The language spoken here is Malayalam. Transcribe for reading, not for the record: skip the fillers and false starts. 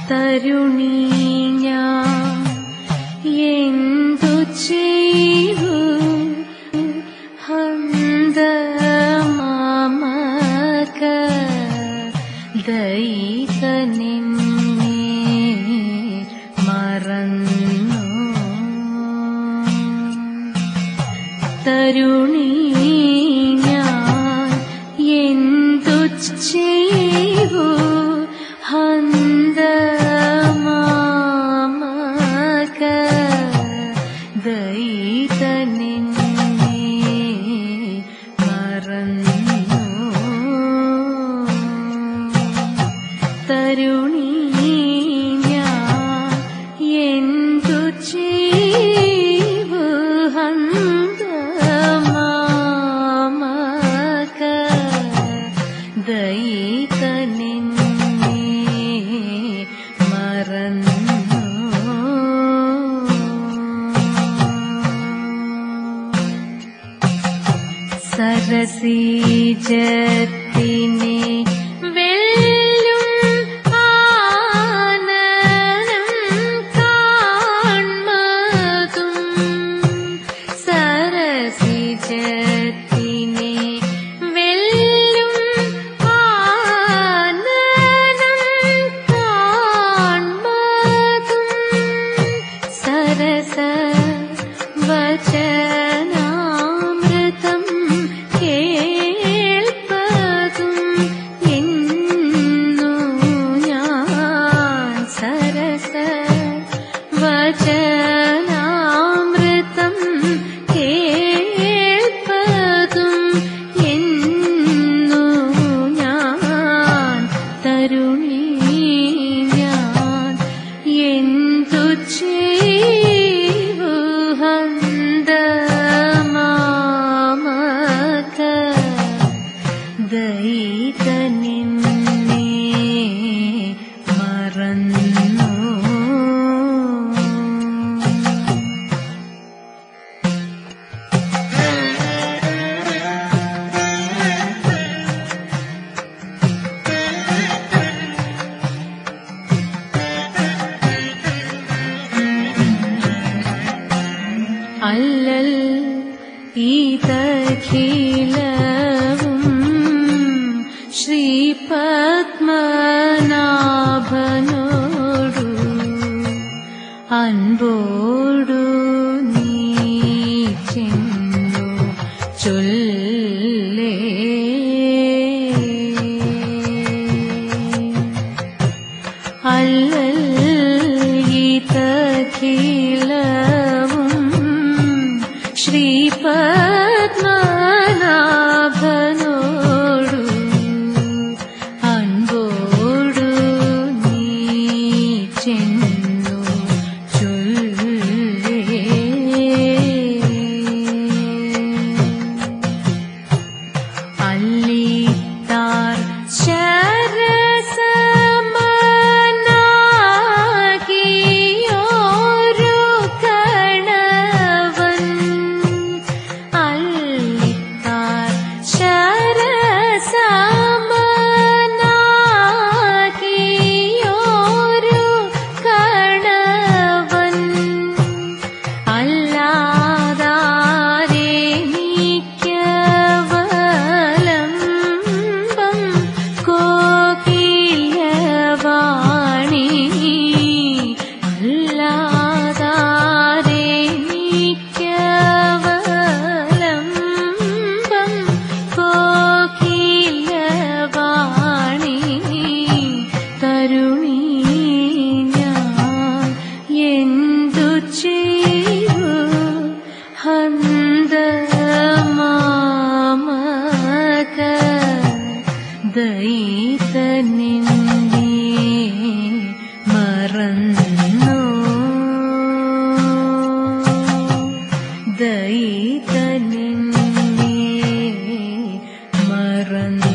തരുണീ ഞാൻ എന്തു ചെയ്യൂ ഹന്ത മാമക ദൈത നിന്നെ മറന്നു തരുണീ ഞാൻ എന്തു ചെയ്യൂ ഹന്ത മാമക ദൈത നിന്നെ മറന്നു തരുണീ ഞാൻ എന്തു ചെയ്യൂ ഹന്ത മാമക ദൈത നിന്നെ മറന്നു സരസീജത്തിനെ വെല്ലും ആനനം കാൺമതും സരസീജത്തിനെ വെല്ലും ആനനം കാൺമതും സരസ വചനാമൃതം കേൾപ്പതും എന്നു ഞാൻ സരസ വചനാമൃതം കേൾപ്പതും എന്നു ഞാൻ തരുണീ ഞാൻ എന്തു ചെയ്യൂ ഹന്ത മാമക ദൈത നിന്നെ മറന്നു അല്ലൽ ഇതഖിലവും ശ്രീപത്മനാഭനോടു അൻപോടു നീ ചെന്നു ചൊല്ലേ അല്ലൽ ഇതഖിലവും ശ്രീപത്മനാഭനോടു അൻപോടു നീ ചെന്നു ചൊല്ലേ അല്ലിത്താർ ശരസമനാകിയോരു കണവൻ അല്ലിത്താർ ശരസമനാകിയോരു കണവൻ അല്ലാതാരെനിക്കവലംബം കോകിലവാണി അല്ലാതാരെനിക്കവലംബം കോകിലവാണി തരുണീ ഞാൻ എന്തു ചെയ്യൂ ഹന്ത മാമക ദൈത നിന്നെ മറന്നു ദൈത നിന്നെ മറന്നു